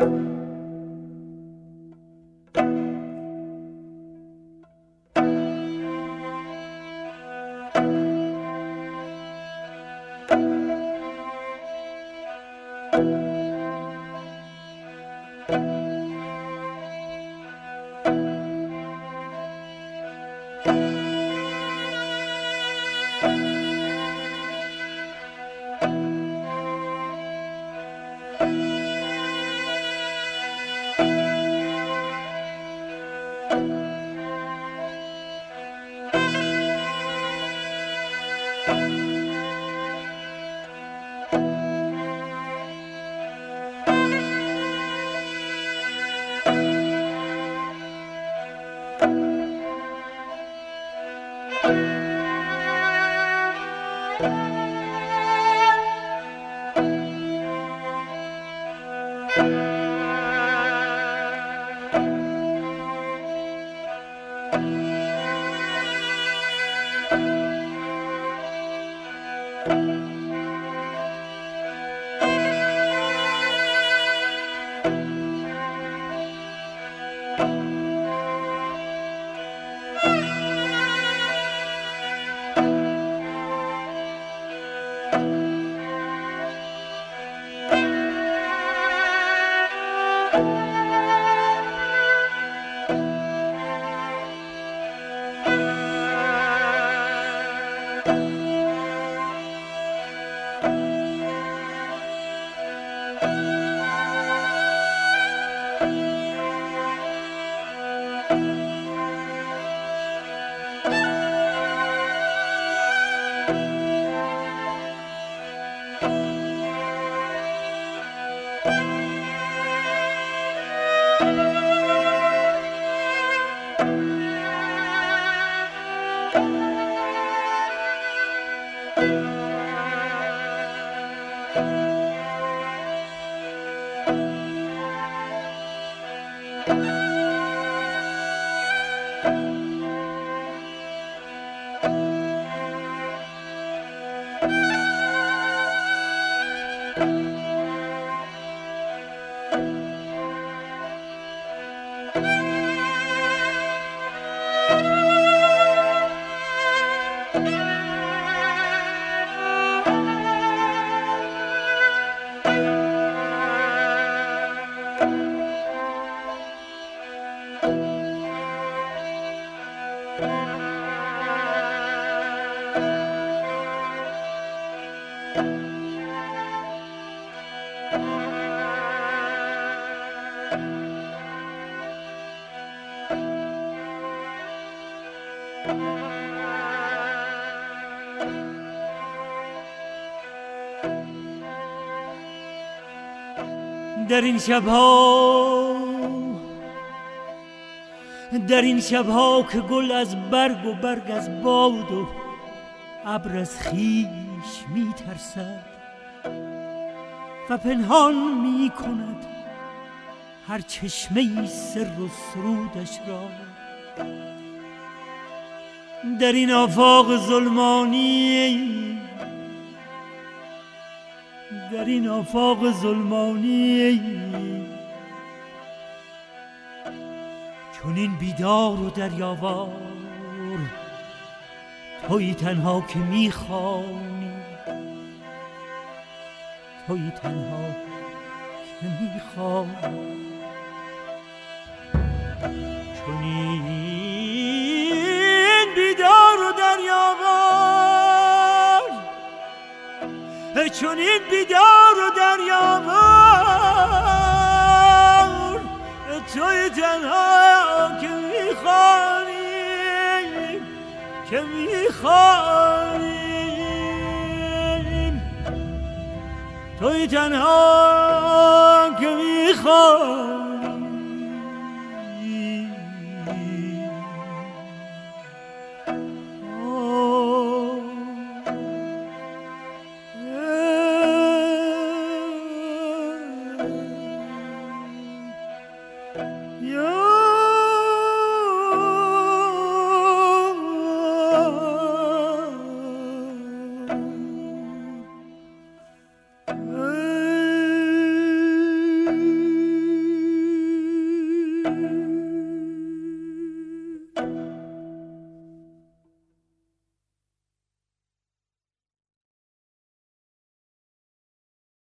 در این شبها که گل از برگ و برگ از باد و ابر از خویش می ترسد و پنهان می کند هر چشمه‌ای سر و سرودش را، در این آفاق ظلمانی چون این بیدار و دریاوار تویی تنها که میخوانی، تویی تنها که میخوانی. چون این بیدار و دریاوار، چون این بیدار و دریاوار توی تنها که میخوانی، که میخوانی، توی تنها که میخوانی.